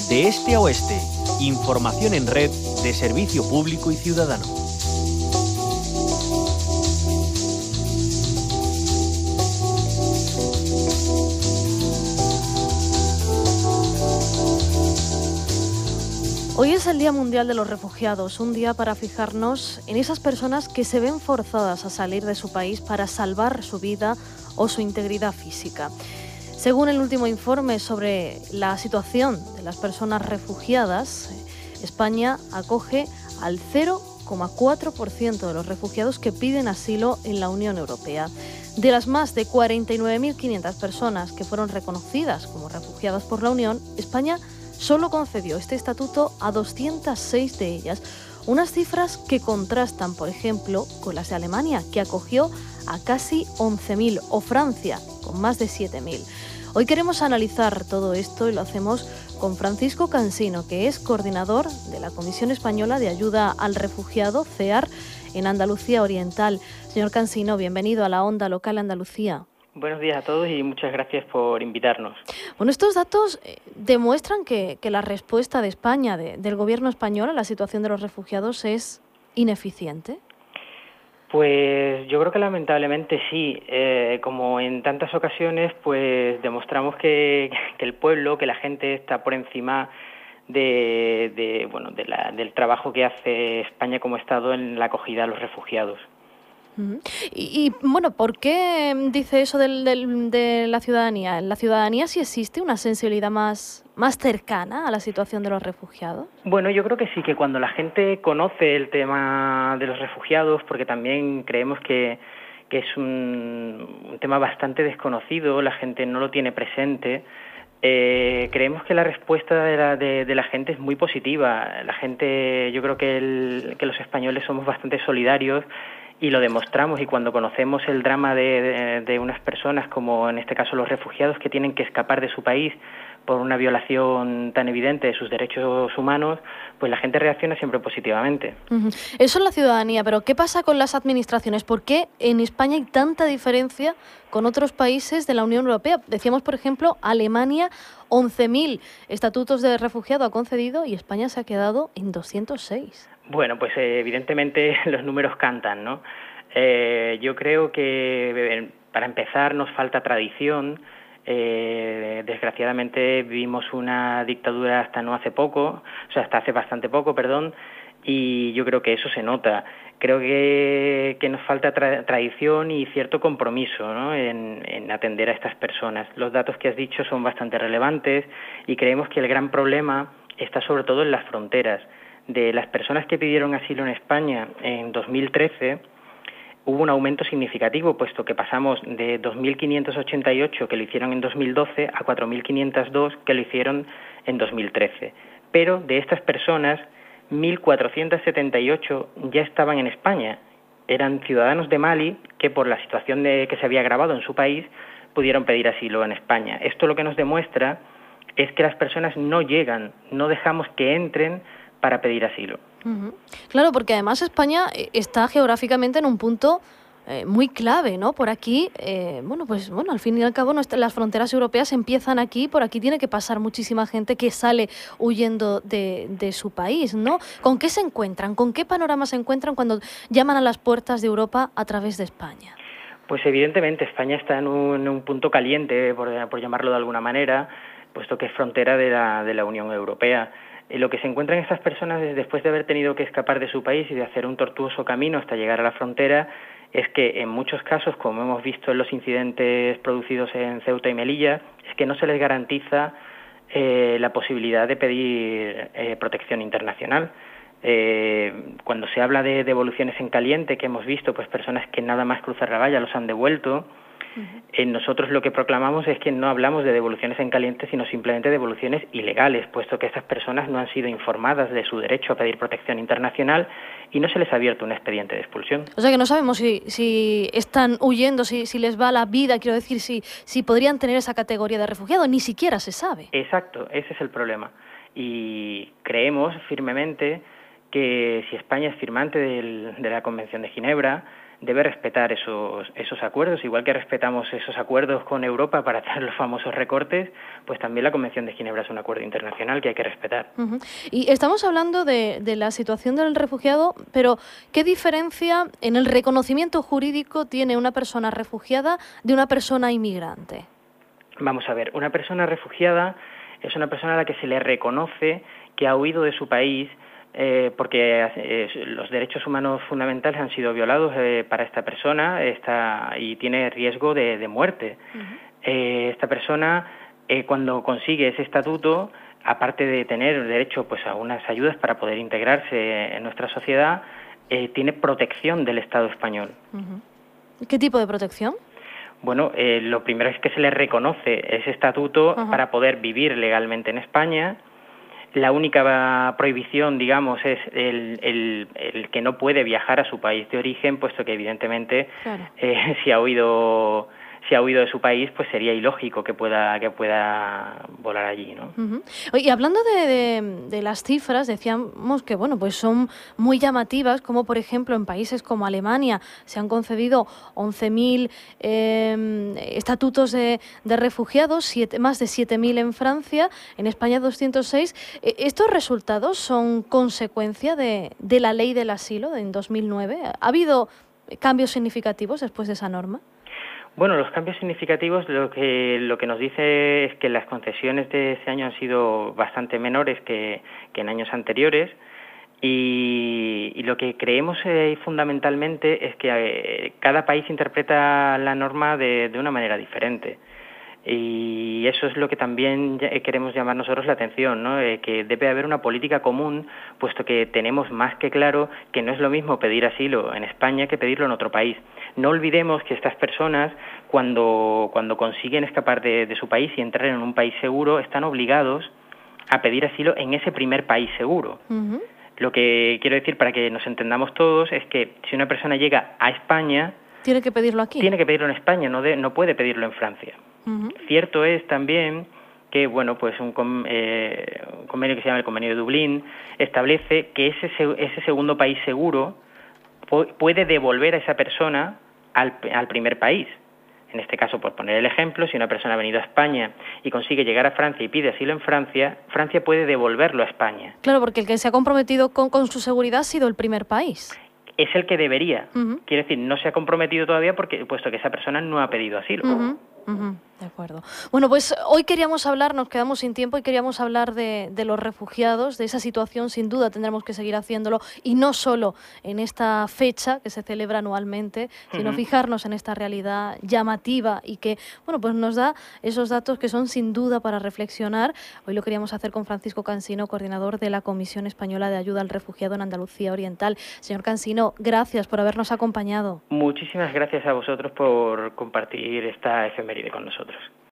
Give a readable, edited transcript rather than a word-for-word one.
De este a oeste, información en red de servicio público y ciudadano. Hoy es el Día Mundial de los Refugiados, un día para fijarnos en esas personas que se ven forzadas a salir de su país para salvar su vida o su integridad física. Según el último informe sobre la situación de las personas refugiadas, España acoge al 0,4% de los refugiados que piden asilo en la Unión Europea. De las más de 49.500 personas que fueron reconocidas como refugiadas por la Unión, España solo concedió este estatuto a 206 de ellas. Unas cifras que contrastan, por ejemplo, con las de Alemania, que acogió a casi 11.000, o Francia, con más de 7.000. Hoy queremos analizar todo esto y lo hacemos con Francisco Cansino, que es coordinador de la Comisión Española de Ayuda al Refugiado, CEAR, en Andalucía Oriental. Señor Cansino, bienvenido a la Onda Local Andalucía. Buenos días a todos y muchas gracias por invitarnos. Bueno, estos datos demuestran que la respuesta de España, del gobierno español a la situación de los refugiados es ineficiente. Pues yo creo que lamentablemente sí. Como en tantas ocasiones, pues demostramos que el pueblo, que la gente está por encima del trabajo que hace España como Estado en la acogida a los refugiados. Y bueno, ¿por qué dice eso de la ciudadanía? ¿En la ciudadanía sí existe una sensibilidad más cercana a la situación de los refugiados? Bueno, yo creo que sí, que cuando la gente conoce el tema de los refugiados, porque también creemos que es un tema bastante desconocido, la gente no lo tiene presente, creemos que la respuesta de la gente es muy positiva. La gente, yo creo que los españoles somos bastante solidarios y lo demostramos, y cuando conocemos el drama de unas personas, como en este caso los refugiados, que tienen que escapar de su país por una violación tan evidente de sus derechos humanos, pues la gente reacciona siempre positivamente. Eso es la ciudadanía, pero ¿qué pasa con las administraciones? ¿Por qué en España hay tanta diferencia con otros países de la Unión Europea? Decíamos, por ejemplo, Alemania, 11.000 estatutos de refugiado ha concedido y España se ha quedado en 206. Bueno, pues evidentemente los números cantan, ¿no? Yo creo que para empezar nos falta tradición. Desgraciadamente vivimos una dictadura hasta hace bastante poco, y yo creo que eso se nota. Creo que nos falta tradición y cierto compromiso, ¿no?, en atender a estas personas. Los datos que has dicho son bastante relevantes y creemos que el gran problema está sobre todo en las fronteras. De las personas que pidieron asilo en España en 2013, hubo un aumento significativo, puesto que pasamos de 2.588 que lo hicieron en 2012 a 4.502 que lo hicieron en 2013. Pero de estas personas, 1.478 ya estaban en España. Eran ciudadanos de Mali que, por la situación que se había agravado en su país, pudieron pedir asilo en España. Esto lo que nos demuestra es que las personas no llegan, no dejamos que entren para pedir asilo. Claro, porque además España está geográficamente en un punto muy clave, ¿no? Por aquí, al fin y al cabo las fronteras europeas empiezan aquí, por aquí tiene que pasar muchísima gente que sale huyendo de su país, ¿no? ¿Con qué se encuentran? ¿Con qué panorama se encuentran cuando llaman a las puertas de Europa a través de España? Pues evidentemente España está en un punto caliente, por llamarlo de alguna manera, puesto que es frontera de la Unión Europea. Lo que se encuentran estas personas después de haber tenido que escapar de su país y de hacer un tortuoso camino hasta llegar a la frontera es que en muchos casos, como hemos visto en los incidentes producidos en Ceuta y Melilla, es que no se les garantiza la posibilidad de pedir protección internacional. Cuando se habla de devoluciones en caliente, que hemos visto pues personas que nada más cruzar la valla los han devuelto, nosotros lo que proclamamos es que no hablamos de devoluciones en caliente, sino simplemente de devoluciones ilegales, puesto que estas personas no han sido informadas de su derecho a pedir protección internacional y no se les ha abierto un expediente de expulsión. O sea que no sabemos si están huyendo, si les va la vida, quiero decir, si podrían tener esa categoría de refugiado, ni siquiera se sabe. Exacto, ese es el problema. Y creemos firmemente que si España es firmante de la Convención de Ginebra, debe respetar esos acuerdos, igual que respetamos esos acuerdos con Europa para hacer los famosos recortes, pues también la Convención de Ginebra es un acuerdo internacional que hay que respetar. Y estamos hablando de la situación del refugiado, pero ¿qué diferencia en el reconocimiento jurídico tiene una persona refugiada de una persona inmigrante? Vamos a ver, una persona refugiada es una persona a la que se le reconoce que ha huido de su país porque los derechos humanos fundamentales han sido violados para esta persona y tiene riesgo de muerte. Esta persona, cuando consigue ese estatuto, aparte de tener derecho pues a unas ayudas para poder integrarse en nuestra sociedad, tiene protección del Estado español. ¿Qué tipo de protección? Bueno, lo primero es que se le reconoce ese estatuto para poder vivir legalmente en España. La única prohibición, digamos, es el que no puede viajar a su país de origen, puesto que evidentemente si ha huido de su país, pues sería ilógico que pueda volar allí, ¿no? Y hablando de las cifras, decíamos que bueno, pues son muy llamativas, como por ejemplo en países como Alemania se han concedido 11.000 estatutos de refugiados, más de 7.000 en Francia, en España 206. ¿Estos resultados son consecuencia de la ley del asilo en 2009? ¿Ha habido cambios significativos después de esa norma? Bueno, los cambios significativos lo que nos dice es que las concesiones de este año han sido bastante menores que en años anteriores y lo que creemos fundamentalmente es que cada país interpreta la norma de una manera diferente. Y eso es lo que también queremos llamar nosotros la atención, ¿no? Que debe haber una política común, puesto que tenemos más que claro que no es lo mismo pedir asilo en España que pedirlo en otro país. No olvidemos que estas personas, cuando consiguen escapar de su país y entrar en un país seguro, están obligados a pedir asilo en ese primer país seguro. Lo que quiero decir, para que nos entendamos todos, es que si una persona llega a España... ¿Tiene que pedirlo aquí? Tiene que pedirlo en España, no puede pedirlo en Francia. Cierto es también que bueno, pues un convenio que se llama el Convenio de Dublín establece que ese segundo país seguro puede devolver a esa persona al primer país. En este caso, por poner el ejemplo, si una persona ha venido a España y consigue llegar a Francia y pide asilo en Francia, Francia puede devolverlo a España. Claro, porque el que se ha comprometido con su seguridad ha sido el primer país. Es el que debería. Quiere decir, no se ha comprometido todavía puesto que esa persona no ha pedido asilo. De acuerdo. Bueno, pues hoy queríamos hablar, nos quedamos sin tiempo y queríamos hablar de los refugiados, de esa situación. Sin duda tendremos que seguir haciéndolo y no solo en esta fecha que se celebra anualmente, sino fijarnos en esta realidad llamativa y que, bueno, pues nos da esos datos que son sin duda para reflexionar. Hoy lo queríamos hacer con Francisco Cansino, coordinador de la Comisión Española de Ayuda al Refugiado en Andalucía Oriental. Señor Cansino, gracias por habernos acompañado. Muchísimas gracias a vosotros por compartir esta efeméride con nosotros.